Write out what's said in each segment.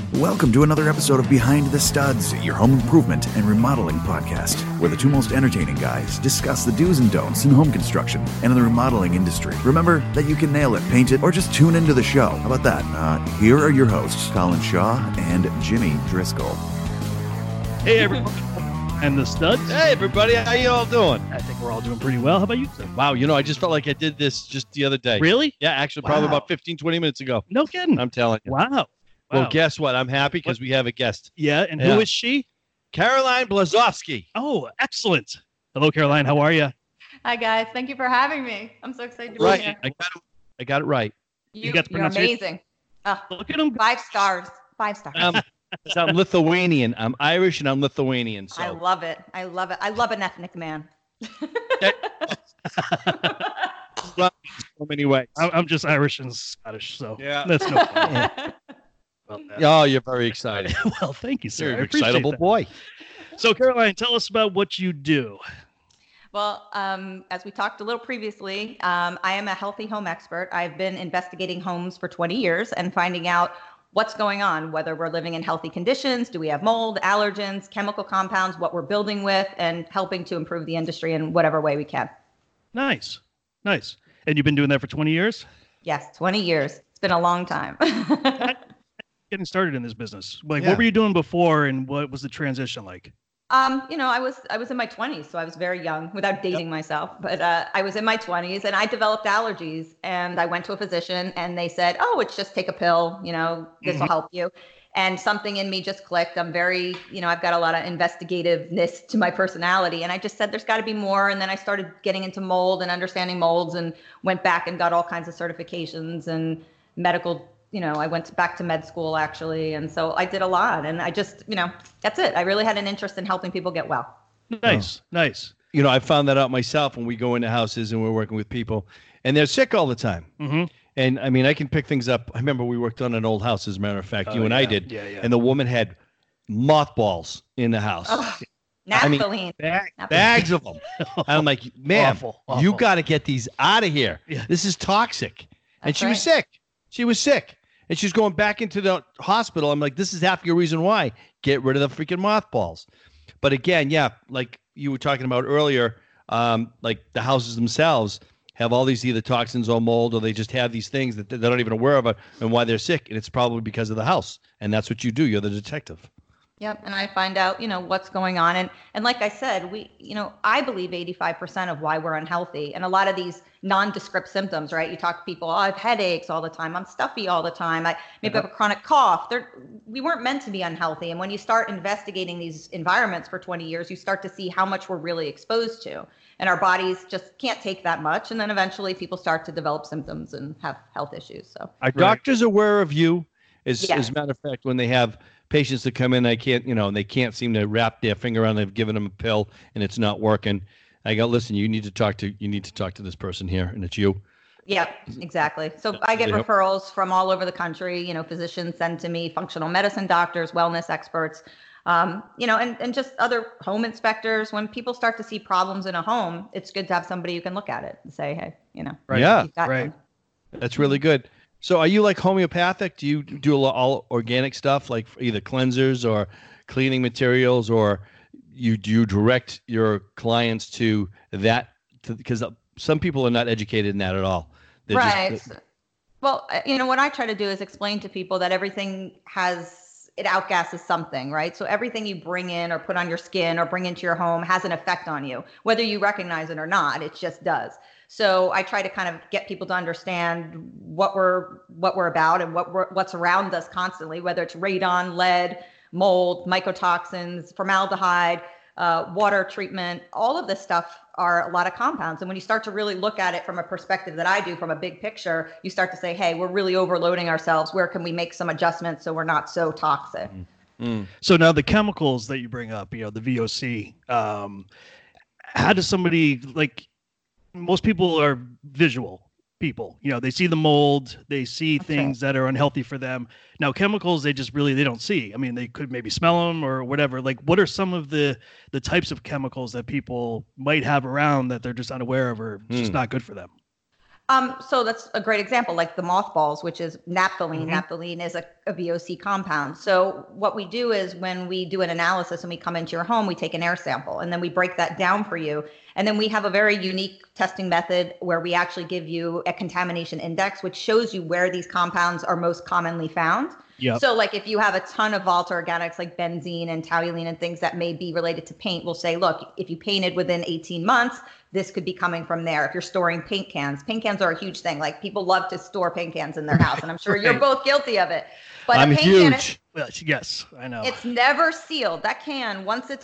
Welcome to another episode of Behind the Studs, your home improvement and remodeling podcast, where the two most entertaining guys discuss the do's and don'ts in home construction and in the remodeling industry. Remember that you can nail it, paint it, or just tune into the show. How about that? Here are your hosts, Colin Shaw and Jimmy Driscoll. Hey, everybody. And the Studs. Hey, everybody. How you all doing? I think we're all doing pretty well. How about you, sir? Wow, I just felt like I did this just the other day. Really? Yeah, actually, probably about 15, 20 minutes ago. No kidding. I'm telling you. Wow. Well, guess what? I'm happy because we have a guest. Yeah, and who is she? Caroline Blazowski. Oh, excellent. Hello, Caroline. How are you? Hi, guys. Thank you for having me. I'm so excited to be here. I got it right. You got the You're amazing. Look at him. 5 stars. 5 stars. I'm Lithuanian. I'm Irish and I'm Lithuanian. So. I love it. I love it. I love an ethnic man. So many ways. I'm just Irish and Scottish, so yeah. That's no problem. Oh, you're very excited. Well, thank you, sir. You're I an appreciate excitable that. boy. So, Caroline, tell us about what you do. Well, as we talked a little previously, I am a healthy home expert. I've been investigating homes for 20 years and finding out what's going on, whether we're living in healthy conditions, do we have mold, allergens, chemical compounds, what we're building with, and helping to improve the industry in whatever way we can. Nice. And you've been doing that for 20 years? Yes, 20 years. It's been a long time. Getting started in this business. What were you doing before, and what was the transition like? I was in my 20s, so I was very young without dating myself, but I was in my 20s and I developed allergies, and I went to a physician and they said, oh, it's just take a pill, this will help you. And something in me just clicked. I'm very, I've got a lot of investigativeness to my personality. And I just said, there's got to be more. And then I started getting into mold and understanding molds and went back and got all kinds of certifications and medical. I went back to med school, actually. And so I did a lot. And I just, that's it. I really had an interest in helping people get well. Nice. I found that out myself when we go into houses and we're working with people and they're sick all the time. Mm-hmm. And I mean, I can pick things up. I remember we worked on an old house, as a matter of fact, you and I did. Yeah. And the woman had mothballs in the house. Oh, naphthalene. Bags of them. I'm like, ma'am, Awful. you got to get these out of here. Yeah. This is toxic. And That's she was sick. She was sick. And she's going back into the hospital. I'm like, this is half your reason why. Get rid of the freaking mothballs. But again, like you were talking about earlier, like the houses themselves have all these either toxins or mold, or they just have these things that they're not even aware of and why they're sick. And it's probably because of the house. And that's what you do. You're the detective. Yep. And I find out, what's going on. And like I said, I believe 85% of why we're unhealthy, and a lot of these nondescript symptoms, right? You talk to people, I have headaches all the time. I'm stuffy all the time. I maybe have a chronic cough. We weren't meant to be unhealthy. And when you start investigating these environments for 20 years, you start to see how much we're really exposed to. And our bodies just can't take that much. And then eventually people start to develop symptoms and have health issues. So are doctors aware of you? As a matter of fact, when they have patients that come in, they can't seem to wrap their finger around. They've given them a pill and it's not working. I go, listen, you need to talk to this person here, and it's you. Yeah, exactly. So I get referrals from all over the country. Physicians send to me, functional medicine doctors, wellness experts, and just other home inspectors. When people start to see problems in a home, it's good to have somebody who can look at it and say, hey, Right. Yeah, you've got right. That's really good. So are you like homeopathic? Do you do all organic stuff, like either cleansers or cleaning materials, or do you direct your clients to that? Because some people are not educated in that at all. Right. Well, what I try to do is explain to people that everything it outgasses something, right? So everything you bring in or put on your skin or bring into your home has an effect on you, whether you recognize it or not. It just does. So I try to kind of get people to understand what we're about and what's around us constantly, whether it's radon, lead, mold, mycotoxins, formaldehyde, water treatment. All of this stuff are a lot of compounds. And when you start to really look at it from a perspective that I do, from a big picture, you start to say, hey, we're really overloading ourselves. Where can we make some adjustments so we're not so toxic? So now the chemicals that you bring up, the VOC, how does somebody, like, most people are visual people, they see the mold, they see things that are unhealthy for them. Now chemicals, they don't see. I mean, they could maybe smell them or whatever. Like, what are some of the types of chemicals that people might have around that they're just unaware of or just not good for them? So that's a great example, like the mothballs, which is naphthalene. Mm-hmm. Naphthalene is a VOC compound. So what we do is when we do an analysis and we come into your home, we take an air sample and then we break that down for you. And then we have a very unique testing method where we actually give you a contamination index, which shows you where these compounds are most commonly found. Yep. So like if you have a ton of volatile organics like benzene and toluene and things that may be related to paint, we'll say, look, if you painted within 18 months, this could be coming from there. If you're storing paint cans are a huge thing. Like people love to store paint cans in their house, and I'm sure you're both guilty of it. But I'm a paint huge. Well, yes, I know. it's never sealed. That can,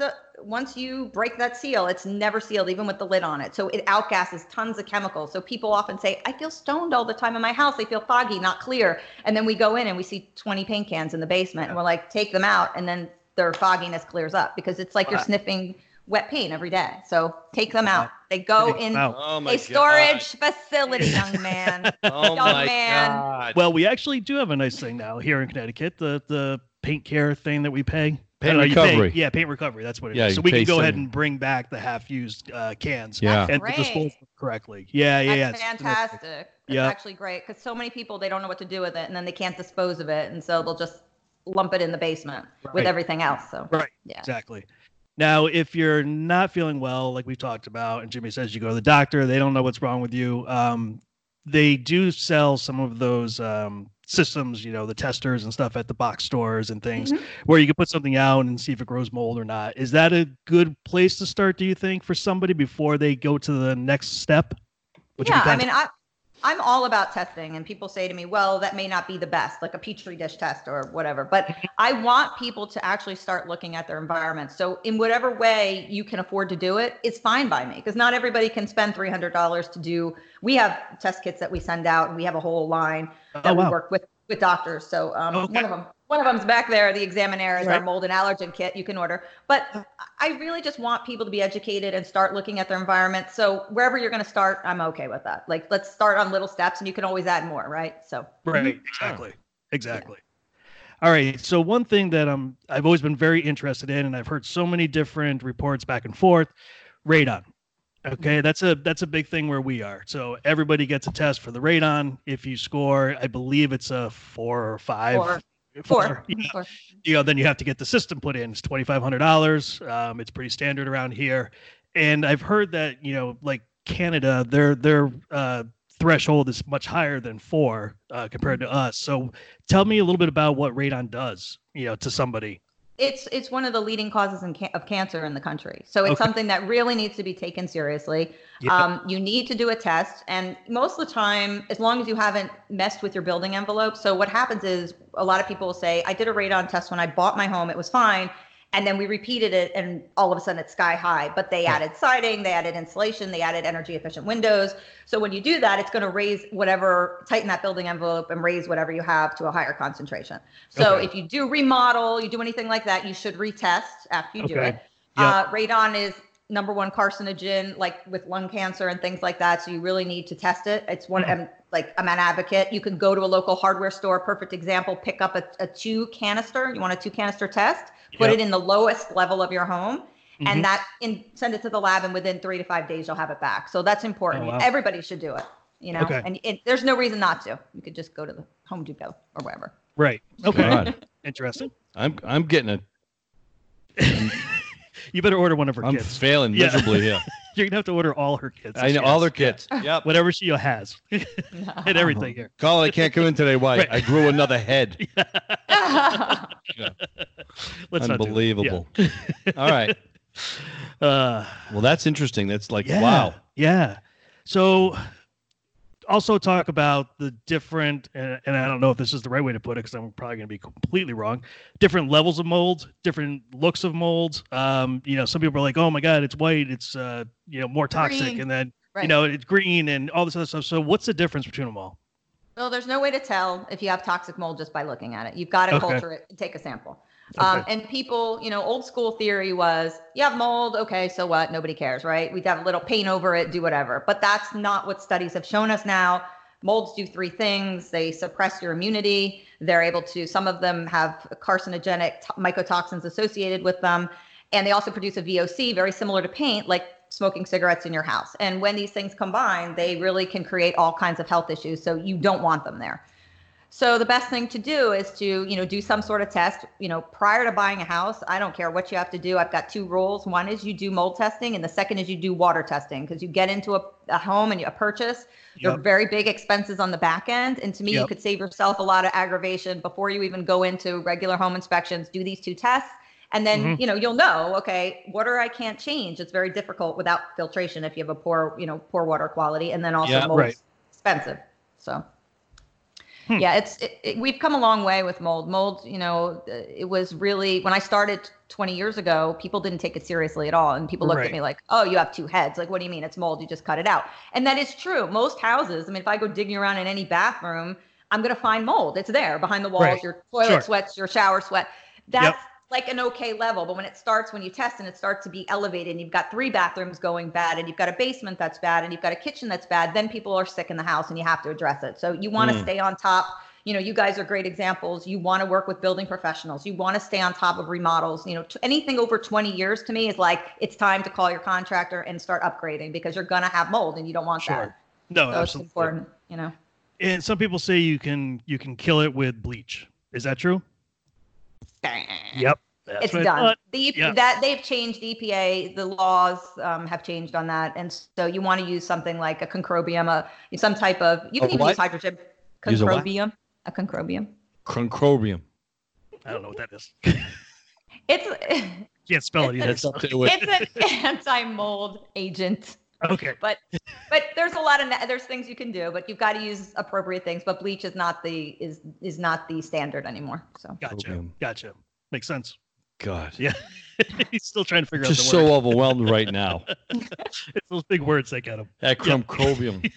once you break that seal, it's never sealed, even with the lid on it. So it outgasses tons of chemicals. So people often say, I feel stoned all the time in my house. I feel foggy, not clear. And then we go in and we see 20 paint cans in the basement, and we're like, take them out. And then their fogginess clears up because it's like you're sniffing wet paint every day. So take them out. They go in a storage facility, young man. Oh young my man. God. Well, we actually do have a nice thing now here in Connecticut, the paint care thing that we pay. Paint you pay- recovery. paint recovery. That's what it Yeah, is. So you we can pay go ahead some- and bring back the half-used cans. Yeah. And Great. dispose them correctly. Yeah. That's it's fantastic. It's Yeah. actually great because so many people, they don't know what to do with it, and then they can't dispose of it. And so they'll just lump it in the basement with Right. everything else. So Right. yeah. Exactly. Now, if you're not feeling well, like we talked about, and Jimmy says you go to the doctor, they don't know what's wrong with you. They do sell some of those systems, the testers and stuff at the box stores and things where you can put something out and see if it grows mold or not. Is that a good place to start, do you think, for somebody before they go to the next step? Yeah, I mean, I'm all about testing, and people say to me, well, that may not be the best, like a Petri dish test or whatever, but I want people to actually start looking at their environment. So in whatever way you can afford to do it, it's fine by me, because not everybody can spend $300 to do. We have test kits that we send out, and we have a whole line that we work with doctors. So one of them's back there. The Examinaire is our mold and allergen kit you can order. But I really just want people to be educated and start looking at their environment. So wherever you're going to start, I'm okay with that. Like, let's start on little steps, and you can always add more, right? So right, exactly. All right. So one thing that I've always been very interested in, and I've heard so many different reports back and forth, radon. Okay, that's a big thing where we are. So everybody gets a test for the radon. If you score, I believe it's a 4 or 5. Four. Then you have to get the system put in. It's $2,500. It's pretty standard around here. And I've heard that, like Canada, their threshold is much higher than 4 compared to us. So tell me a little bit about what radon does, to somebody. It's one of the leading causes of cancer in the country. So it's something that really needs to be taken seriously. Yep. You need to do a test. And most of the time, as long as you haven't messed with your building envelope. So what happens is a lot of people will say, I did a radon test when I bought my home. It was fine. And then we repeated it, and all of a sudden it's sky high. But they added siding, they added insulation, they added energy efficient windows. So when you do that, it's going to tighten that building envelope and raise whatever you have to a higher concentration. So if you do remodel, you do anything like that, you should retest after you do it. Yep. Radon is number 1 carcinogen, like with lung cancer and things like that. So you really need to test it. It's I'm an advocate. You can go to a local hardware store. Perfect example. Pick up a 2 canister. You want a 2 canister test. Put it in the lowest level of your home, and send it to the lab. And within 3 to 5 days, you'll have it back. So that's important. Oh, wow. Everybody should do it. And there's no reason not to. You could just go to the Home Depot or wherever. Right. Okay. Interesting. I'm getting it. You better order one of her kits. I'm failing miserably here. You're gonna have to order all her kits. I know all her kits. Yep. Whatever she has. And everything here. Colin, I can't come in today. Why? Right. I grew another head. Unbelievable. All right. Well, that's interesting. That's like, wow. Yeah. So also talk about the different, and I don't know if this is the right way to put it, because I'm probably going to be completely wrong, different levels of mold, different looks of mold. Some people are like, oh my God, it's white. It's, more toxic. Green. And then, it's green and all this other stuff. So what's the difference between them all? Well, there's no way to tell if you have toxic mold just by looking at it. You've got to culture it and take a sample. And people, old school theory was, you have mold, okay, so what? Nobody cares, right? We'd have a little paint over it, do whatever. But that's not what studies have shown us now. Molds do 3 things. They suppress your immunity. They're able to, some of them have carcinogenic mycotoxins associated with them. And they also produce a VOC, very similar to paint. Like smoking cigarettes in your house. And when these things combine, they really can create all kinds of health issues. So you don't want them there. So the best thing to do is to, do some sort of test, prior to buying a house. I don't care what you have to do. I've got 2 rules. One is you do mold testing, and the second is you do water testing, because you get into a home and a purchase. There are very big expenses on the back end. And to me, you could save yourself a lot of aggravation before you even go into regular home inspections. Do these 2 tests. And then, you'll know, okay, water I can't change. It's very difficult without filtration if you have a poor water quality. And then also mold's expensive. So. Yeah, we've come a long way with mold. Mold, it was really, when I started 20 years ago, people didn't take it seriously at all. And people looked at me like, oh, you have 2 heads. Like, what do you mean? It's mold. You just cut it out. And that is true. Most houses, if I go digging around in any bathroom, I'm going to find mold. It's there behind the walls, your toilet sweats, your shower sweat. That's like an okay level. But when you test and it starts to be elevated, and you've got 3 bathrooms going bad, and you've got a basement that's bad, and you've got a kitchen that's bad, then people are sick in the house and you have to address it. So you want to stay on top. You guys are great examples. You want to work with building professionals. You want to stay on top of remodels. Anything over 20 years to me is like, it's time to call your contractor and start upgrading, because you're going to have mold and you don't want that. No, so absolutely. It's important, And some people say you can kill it with bleach. Is that true? Yep. It's done. That they've changed EPA. The laws have changed on that, and so you want to use something like a concrobium, some type of. You can even use hydrogen. Concrobium. A concrobium. Concrobium. I don't know what that is. It's. Can't spell it either. It's an anti-mold agent. Okay. But there's a lot of there's things you can do, but you've got to use appropriate things. But bleach is not the standard anymore. So. Gotcha. Makes sense. God. Yeah. He's still trying to figure out the word. Just so overwhelmed right now. It's those big words that get him. Concrobium.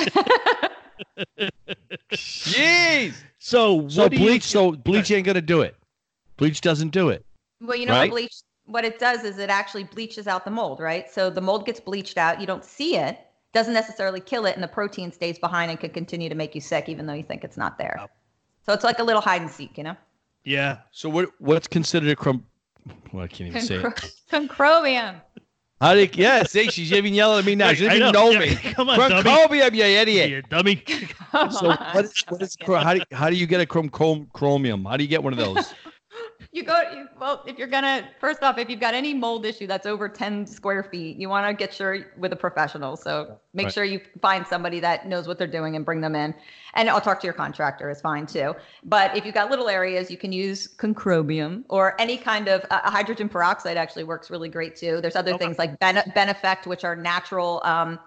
Jeez. So bleach ain't gonna do it. Bleach doesn't do it. Well, bleach. What it does is it actually bleaches out the mold, right? So the mold gets bleached out. You don't see it. Doesn't necessarily kill it, and the protein stays behind and can continue to make you sick, even though you think it's not there. Oh. So it's like a little hide and seek, Yeah. So what's considered a I can't even say it. Concrobium. See, she's even yelling at me now. She doesn't even know me. Come on, Concrobium, you idiot. You dummy. So what is how do you get a chromium? How do you get one of those? If you're gonna, first off, if you've got any mold issue that's over 10 square feet, you want to get sure with a professional. So make sure you find somebody that knows what they're doing and bring them in. And I'll talk to your contractor is fine too. But if you've got little areas, you can use concrobium or any kind of hydrogen peroxide actually works really great too. There's other things like Benefect, which are natural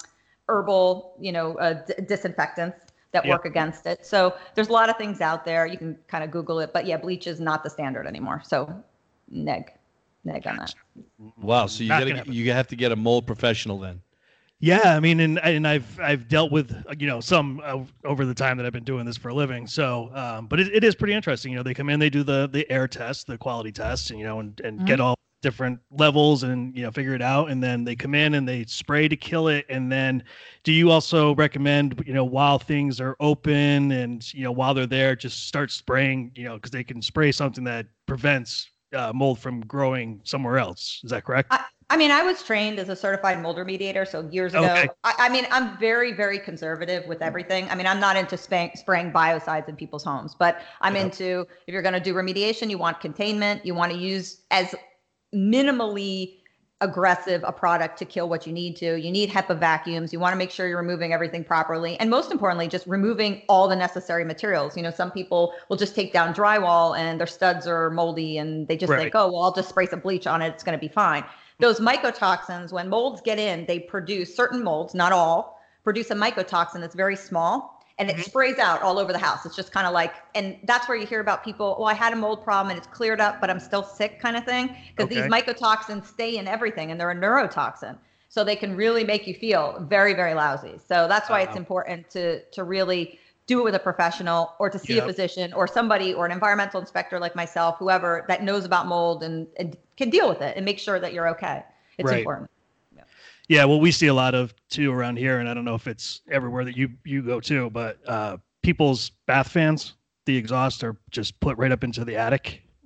herbal, disinfectants that work against it. So there's a lot of things out there. You can kind of Google it, but bleach is not the standard anymore. So neg on that. Wow. So you have to get a mold professional then. Yeah. And I've dealt with, some over the time that I've been doing this for a living. So, but it is pretty interesting. They come in, they do the air test, the quality test, and get all different levels and figure it out, and then they come in and they spray to kill it. And then do you also recommend while things are open and while they're there, just start spraying, because they can spray something that prevents mold from growing somewhere else? Is that correct? I was trained as a certified mold remediator, so years ago. Okay. I'm very, very conservative with everything. I'm not into spraying biocides in people's homes, but I'm into, if you're going to do remediation, you want containment, you want to use as minimally aggressive a product to kill what you need to. You need HEPA vacuums. You want to make sure you're removing everything properly. And most importantly, just removing all the necessary materials. Some people will just take down drywall and their studs are moldy and they just think, oh, well, I'll just spray some bleach on it. It's going to be fine. Those mycotoxins, when molds get in, they produce, certain molds, not all, produce a mycotoxin that's very small. And it sprays out all over the house. It's just kind of like, and that's where you hear about people, I had a mold problem and it's cleared up, but I'm still sick kind of thing. Because these mycotoxins stay in everything and they're a neurotoxin. So they can really make you feel very, very lousy. So that's why it's important to really do it with a professional or to see a physician or somebody or an environmental inspector like myself, whoever that knows about mold and can deal with it and make sure that you're okay. It's important. Yeah, well, we see a lot of too around here, and I don't know if it's everywhere that you go too, but people's bath fans, the exhaust are just put right up into the attic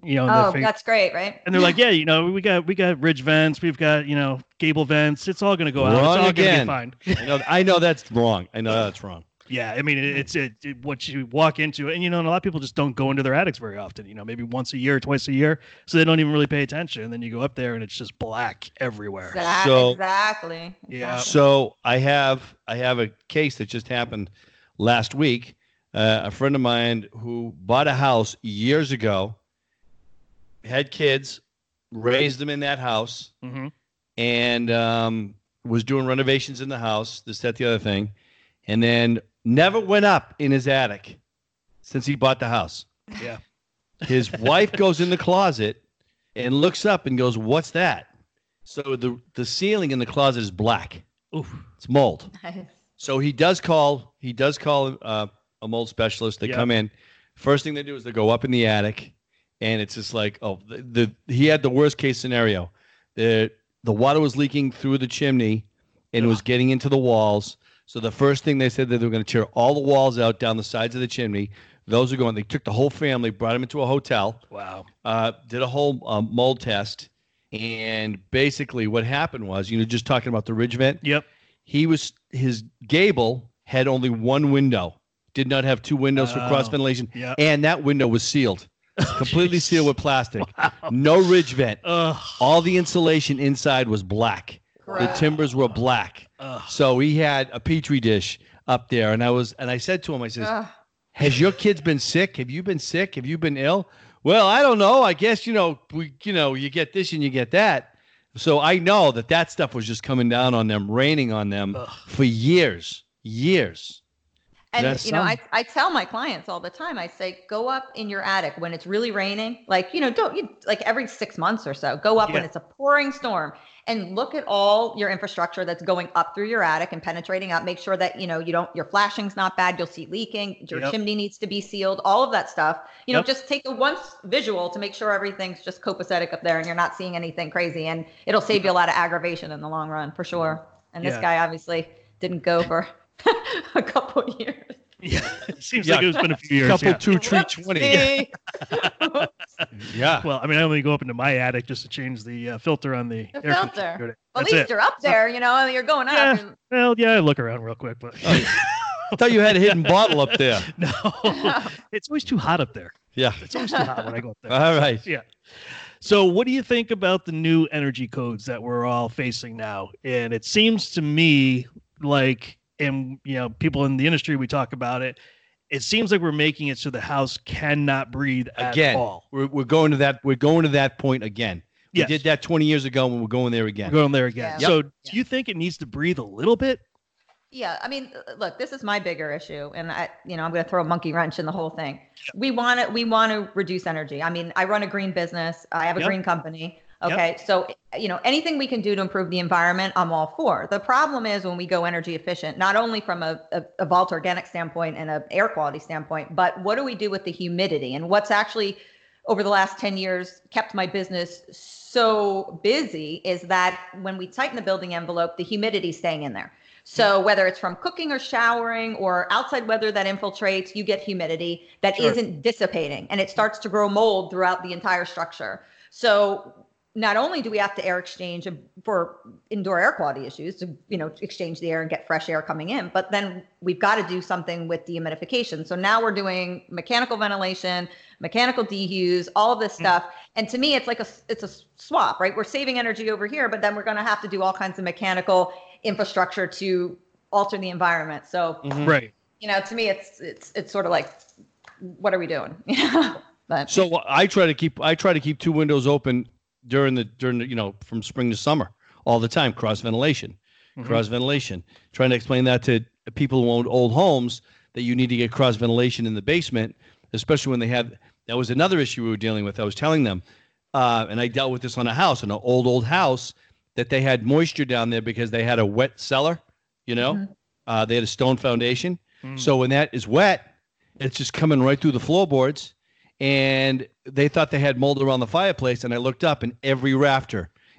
You know, Oh, that's great, right? and they're like, yeah, you know, we got ridge vents, we've got, you know, gable vents. It's all going to go out. It's Wrong all again. going to be fine. I know that's wrong. I know that's wrong. Yeah, I mean, it's what you walk into, and you know, and a lot of people just don't go into their attics very often. You know, maybe once a year, twice a year, so they don't even really pay attention. And then you go up there, and it's just black everywhere. Exactly. Yeah. So I have a case that just happened last week. A friend of mine who bought a house years ago, had kids, raised them in that house, Mm-hmm. and was doing renovations in the house, this, that, the other thing, and then never went up in his attic since he bought the house. Yeah. His wife goes in the closet and looks up and goes, "What's that?" So the ceiling in the closet is black. Oof. It's mold. Nice. So he does call a mold specialist. They come in. First thing they do is they go up in the attic, and it's just like, oh, he had the worst case scenario. The water was leaking through the chimney, and it was getting into the walls. So the first thing they said that they were going to tear all the walls out down the sides of the chimney. Those are going. They took the whole family, brought them into a hotel. Wow. Did a whole mold test, and basically what happened was, you know, just talking about the ridge vent. Yep. His gable had only one window. Did not have two windows for cross ventilation. Yep. And that window was sealed. Completely sealed with plastic. Wow. No ridge vent. All the insulation inside was black. The timbers were black. So he had a petri dish up there, and I said to him, I says, "Has your kids been sick? Have you been sick? Have you been ill?" "Well, I don't know. I guess, you get this and you get that." So I know that stuff was just coming down on them, raining on them for years. And, I tell my clients all the time, I say, go up in your attic when it's really raining. Like, like every 6 months or so, go up when it's a pouring storm and look at all your infrastructure that's going up through your attic and penetrating up. Make sure that, your flashing's not bad. You'll see leaking. Your chimney needs to be sealed, all of that stuff. Just take a once visual to make sure everything's just copacetic up there and you're not seeing anything crazy. And it'll save you a lot of aggravation in the long run, for sure. And this guy obviously didn't go for a couple of years. Yeah, it seems like it's been a few years. Couple 2, 3, 20. Yeah. Well, I mean, I only go up into my attic just to change the filter on the air filter. Well, at least you're up there, you're going up. Yeah. Well, yeah, I look around real quick, but I thought you had a hidden bottle up there. No, it's always too hot up there. Yeah, it's always too hot when I go up there. All right. Yeah. So what do you think about the new energy codes that we're all facing now? And it seems to me like, and people in the industry, we talk about it. It seems like we're making it so the house cannot breathe at all. We're going to that. We're going to that point again. We did that 20 years ago, and we're going there again. We're going there again. Yeah. So, do you think it needs to breathe a little bit? Yeah, I mean, look, this is my bigger issue, and I'm going to throw a monkey wrench in the whole thing. We want to reduce energy. I mean, I run a green business. I have a green company. Okay. So, anything we can do to improve the environment, I'm all for. The problem is when we go energy efficient, not only from a Vault Organic standpoint and an air quality standpoint, but what do we do with the humidity? And what's actually over the last 10 years kept my business so busy is that when we tighten the building envelope, the humidity staying in there. So whether it's from cooking or showering or outside weather that infiltrates, you get humidity that isn't dissipating, and it starts to grow mold throughout the entire structure. So not only do we have to air exchange for indoor air quality issues to, exchange the air and get fresh air coming in, but then we've got to do something with dehumidification. So now we're doing mechanical ventilation, mechanical dehues, all of this stuff. And to me, it's like it's a swap, right? We're saving energy over here, but then we're going to have to do all kinds of mechanical infrastructure to alter the environment. So, right. To me, it's sort of like, what are we doing? But so I try to keep two windows open during the from spring to summer all the time. Cross ventilation. Trying to explain that to people who own old homes that you need to get cross ventilation in the basement, especially when that was another issue we were dealing with. I was telling them, and I dealt with this on an old house, that they had moisture down there because they had a wet cellar. They had a stone foundation. So when that is wet, it's just coming right through the floorboards. And they thought they had mold around the fireplace, and I looked up, and every rafter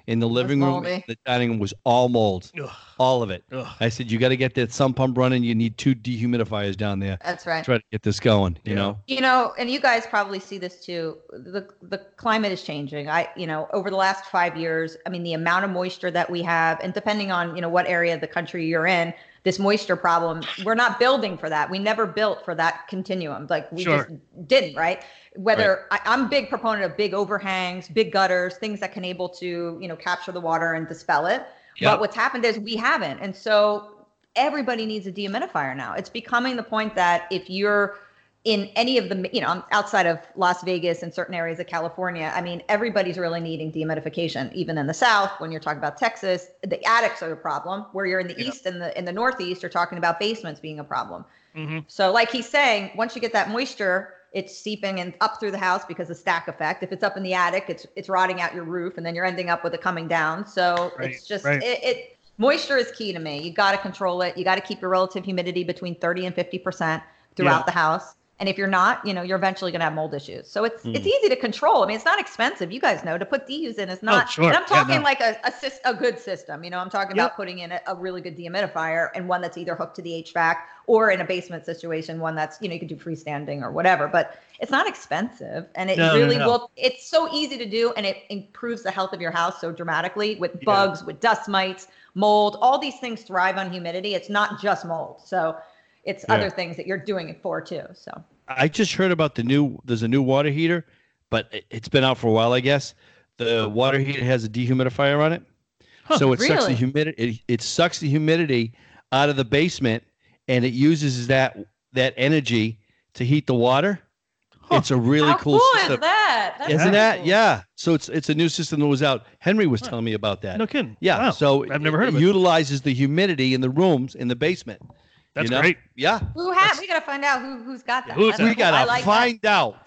in the living room. moldy. The dining room was all mold, Ugh. all of it. Ugh. I said, you got to get that sump pump running. You need 2 dehumidifiers down there. That's right. Try to get this going, you Yeah. know? You know, and you guys probably see this too. The climate is changing. Over the last 5 years, I mean, the amount of moisture that we have, and depending on, what area of the country you're in, this moisture problem, we're not building for that. We never built for that continuum. Like we Sure. just didn't, right? Whether I'm a big proponent of big overhangs, big gutters, things that can able to, capture the water and dispel it. Yep. But what's happened is we haven't. And so everybody needs a dehumidifier now. It's becoming the point that if you're in any of the, outside of Las Vegas and certain areas of California, I mean, everybody's really needing dehumidification. Even in the South, when you're talking about Texas, the attics are a problem. Where you're in the East and in the Northeast, you're talking about basements being a problem. Mm-hmm. So like he's saying, once you get that moisture, it's seeping and up through the house because of stack effect. If it's up in the attic, it's rotting out your roof, and then you're ending up with it coming down. So it's just moisture is key to me. You got to control it. You got to keep your relative humidity between 30 and 50% throughout the house. And if you're not, you're eventually going to have mold issues. So it's easy to control. I mean, it's not expensive. You guys know to put DUs in is not. Sure. And I'm talking like a good system. I'm talking about putting in a really good dehumidifier, and one that's either hooked to the HVAC or in a basement situation, one that's, you can do freestanding or whatever. But it's not expensive, and it will. It's so easy to do, and it improves the health of your house so dramatically with bugs, with dust mites, mold. All these things thrive on humidity. It's not just mold. So it's other things that you're doing it for too. So I just heard about there's a new water heater, but it's been out for a while, I guess. The water heater has a dehumidifier on it. So it sucks the humidity. It sucks the humidity out of the basement, and it uses that energy to heat the water. It's a really cool system. Is that? That's Isn't that? cool. Yeah. So it's a new system that was out. Henry was telling me about that. No kidding. Yeah. Wow. So I've never heard of it. Utilizes the humidity in the rooms in the basement. That's great. Yeah. We got to find out who's got that. We got to find out.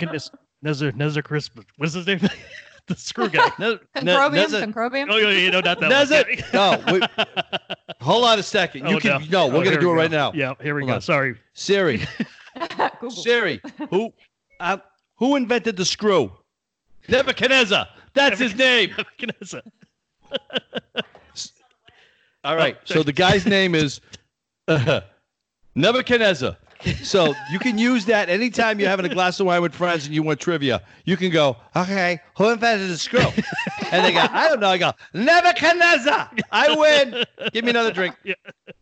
Nezzer Christmas. What's his name? The screw guy. Concrobium? Oh, not that one. No. Hold on a second. We're going to do it right now. Yeah, here we Hold go. on. Sorry. Siri. Google. Siri. Who invented the screw? Nebuchadnezzar. That's his name. Nebuchadnezzar. All right. So the guy's name is Nebuchadnezzar. So you can use that anytime you're having a glass of wine with friends and you want trivia. You can go, okay, who invented the screw? And they go, I don't know. I go, Nebuchadnezzar. I win. Give me another drink. Yeah.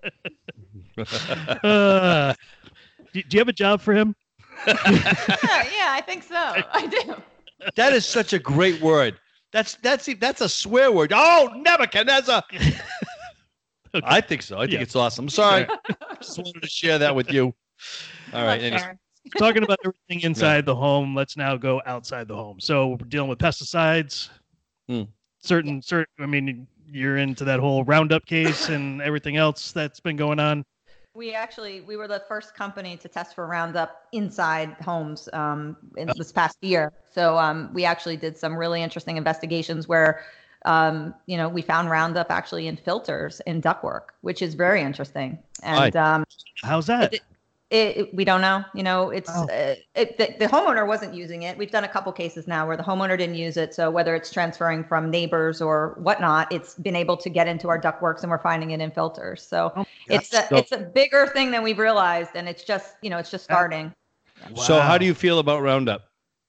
Do you have a job for him? Yeah, I think so. I do. That is such a great word. That's a swear word. Oh, Nebuchadnezzar. Okay. I think so. I think it's awesome. Sorry. Just wanted to share that with you. All right. Karen. Talking about everything inside the home, let's now go outside the home. So we're dealing with pesticides. Certain. I mean, you're into that whole Roundup case and everything else that's been going on. We were the first company to test for Roundup inside homes in this past year. So we actually did some really interesting investigations where, we found Roundup actually in filters in ductwork, which is very interesting. And how's that? We don't know. The homeowner wasn't using it. We've done a couple cases now where the homeowner didn't use it. So whether it's transferring from neighbors or whatnot, it's been able to get into our ductworks, and we're finding it in filters. So it's a bigger thing than we've realized, and it's just starting. Wow. So how do you feel about Roundup?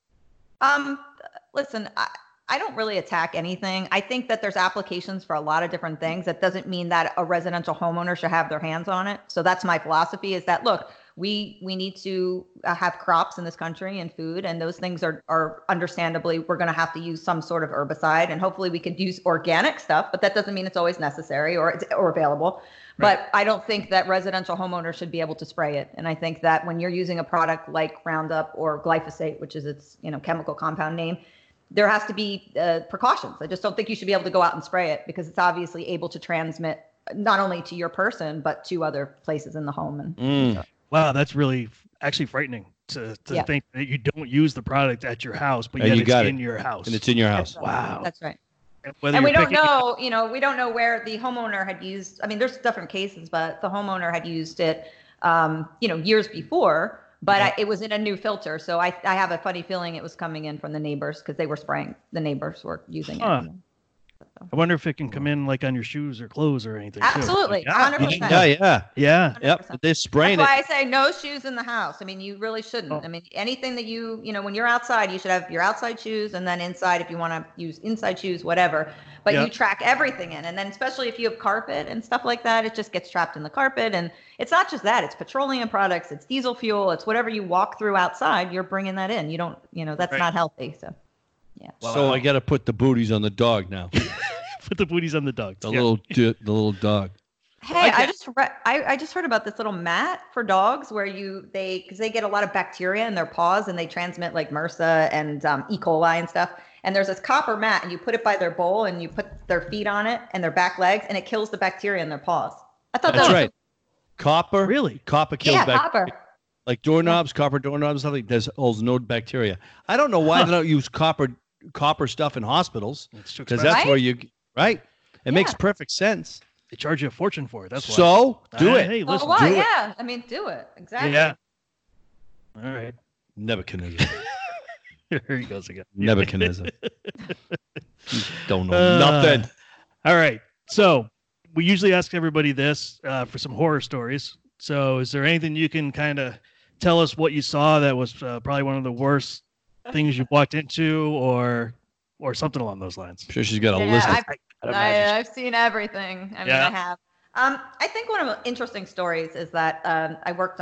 Listen, I don't really attack anything. I think that there's applications for a lot of different things. That doesn't mean that a residential homeowner should have their hands on it. So that's my philosophy, is that, look, we need to have crops in this country and food, and those things are understandably, we're going to have to use some sort of herbicide, and hopefully we could use organic stuff, but that doesn't mean it's always necessary or available. Right. But I don't think that residential homeowners should be able to spray it. And I think that when you're using a product like Roundup or glyphosate, which is its chemical compound name, there has to be precautions. I just don't think you should be able to go out and spray it, because it's obviously able to transmit not only to your person, but to other places in the home. And wow, that's really actually frightening to think that you don't use the product at your house, but yet it's in your house. And it's in your house. Wow. That's right. And we don't know, we don't know where the homeowner had used. I mean, there's different cases, but the homeowner had used it, years before. But it was in a new filter, so I have a funny feeling it was coming in from the neighbors, because they were spraying. The neighbors were using it. I wonder if it can come in like on your shoes or clothes or anything. Absolutely, Too. 100%. Yeah. Yeah. Yep. They're spraying That's why it. I say no shoes in the house. I mean, you really shouldn't. Oh. I mean, anything that when you're outside, you should have your outside shoes, and then inside, if you want to use inside shoes, whatever. But you track everything in, and then especially if you have carpet and stuff like that, it just gets trapped in the carpet. And it's not just that; it's petroleum products, it's diesel fuel, it's whatever you walk through outside. You're bringing that in. You don't, that's not healthy. So, yeah. So I got to put the booties on the dog now. Put the booties on the dog. The little dog. Hey, I just heard about this little mat for dogs where because they get a lot of bacteria in their paws and they transmit like MRSA and E. coli and stuff. And there's this copper mat and you put it by their bowl and you put their feet on it and their back legs and it kills the bacteria in their paws. I thought That's that was right. Copper. Really? Copper kills Yeah, bacteria. copper. Like doorknobs, copper doorknobs, something. There's no bacteria. I don't know why they don't use copper stuff in hospitals, It's too because expensive. that's where you right. It makes Yeah. perfect sense. They charge you a fortune for it. That's why. So do it. Hey, listen. Oh, do why? it. Yeah. I mean, do it. Exactly. Yeah. All right. Nebuchadnezzar. Here he goes again. Nebuchadnezzar. Don't know nothing. All right. So we usually ask everybody this for some horror stories. So is there anything you can kind of tell us what you saw that was probably one of the worst things you walked into or something along those lines? I'm sure she's got a Yeah, list. I've seen everything. I mean, Yeah. I have. I think one of the interesting stories is that I work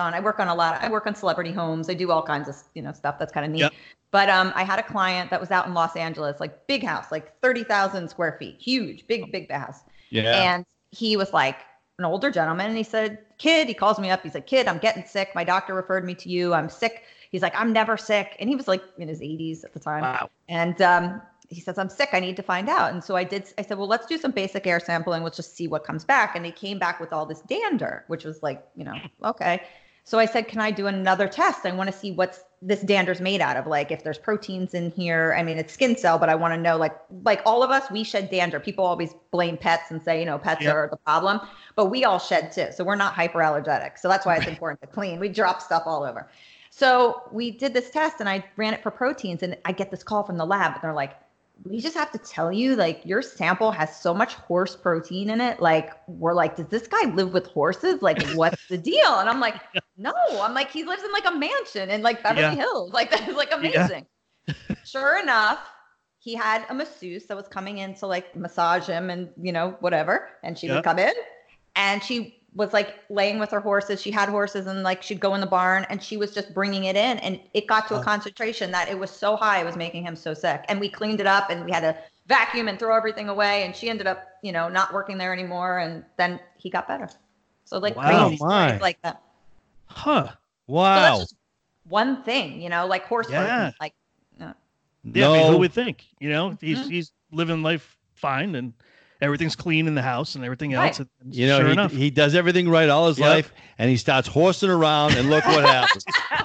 on celebrity homes. I do all kinds of stuff that's kind of neat. Yep. But I had a client that was out in Los Angeles, like big house, like 30,000 square feet, huge, big house. Yeah. And he was like an older gentleman, and he said, "Kid," he calls me up. He's like, "Kid, I'm getting sick. My doctor referred me to you. I'm sick." He's like, "I'm never sick," and he was like in his 80s at the time. Wow. And he says, "I'm sick. I need to find out." And so I said, "Well, let's do some basic air sampling. Let's just see what comes back." And he came back with all this dander, which was like, okay. So I said, "Can I do another test? I want to see what's this dander's made out of. Like if there's proteins in here. I mean, it's skin cell, but I want to know like all of us, we shed dander. People always blame pets and say, pets are the problem, but we all shed too. So we're not hyperallergenic. So that's why it's important to clean. We drop stuff all over. So we did this test and I ran it for proteins and I get this call from the lab and they're like, "We just have to tell you, like, your sample has so much horse protein in it. Like, we're like, does this guy live with horses? Like, what's the deal?" And I'm like, "No." I'm like, "He lives in like a mansion in like Beverly Hills. Like, that is like amazing." Sure enough, he had a masseuse that was coming in to like massage him and, whatever. And she would come in and she was like laying with her horses. She had horses and like she'd go in the barn and she was just bringing it in and it got to a concentration that it was so high it was making him so sick. And we cleaned it up and we had to vacuum and throw everything away and she ended up not working there anymore and then he got better. So like crazy stories like that. Huh. Wow. So that's just one thing, like horse protein, like I mean, who would think? He's living life fine and everything's clean in the house and everything else. Right. And sure enough. He does everything right all his life, and he starts horsing around, and look what happens.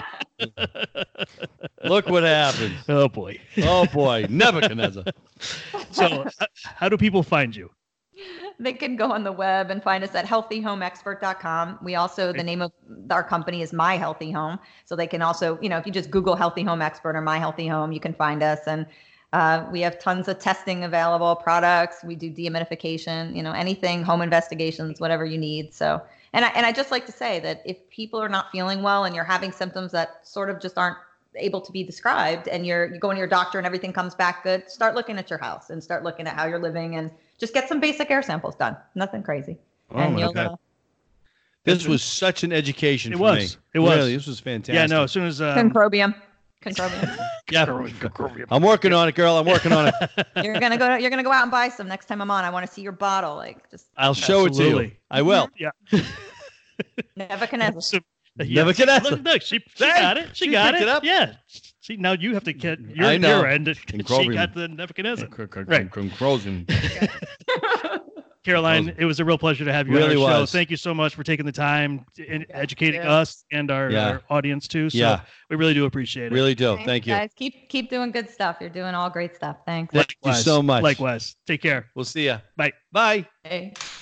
Look what happens. Oh boy. Oh boy, Nebuchadnezzar. So, how do people find you? They can go on the web and find us at healthyhomeexpert.com. We also, the name of our company is My Healthy Home. So they can also, if you just Google Healthy Home Expert or My Healthy Home, you can find us. And we have tons of testing available, products. We do dehumidification, anything, home investigations, whatever you need. So, and I just like to say that if people are not feeling well and you're having symptoms that sort of just aren't able to be described and you go to your doctor and everything comes back good, start looking at your house and start looking at how you're living and just get some basic air samples done. Nothing crazy. Oh and my God. This was such an education for me. It was. Really, this was fantastic. Yeah, no, as soon as Concrobium. Yeah, I'm working on it, girl. I'm working on it. You're gonna go out and buy some next time I'm on. I want to see your bottle. Like, just I'll show it to you. I will. Yeah. Nebuchadnezzar. Nebuchadnezzar. Look, she got it. She got picked it. it up. Yeah. See, now you have to get I know. your end. She Concrobium. got the Nebuchadnezzar. Right. Caroline, it was a real pleasure to have you Really on our show. was. Thank you so much for taking the time and educating us and our audience too. So we really do appreciate it. Really do. Thanks, Thank you. guys. Keep doing good stuff. You're doing all great stuff. Thanks. Thank you so much. Likewise. Take care. We'll see ya. Bye. Bye. Hey.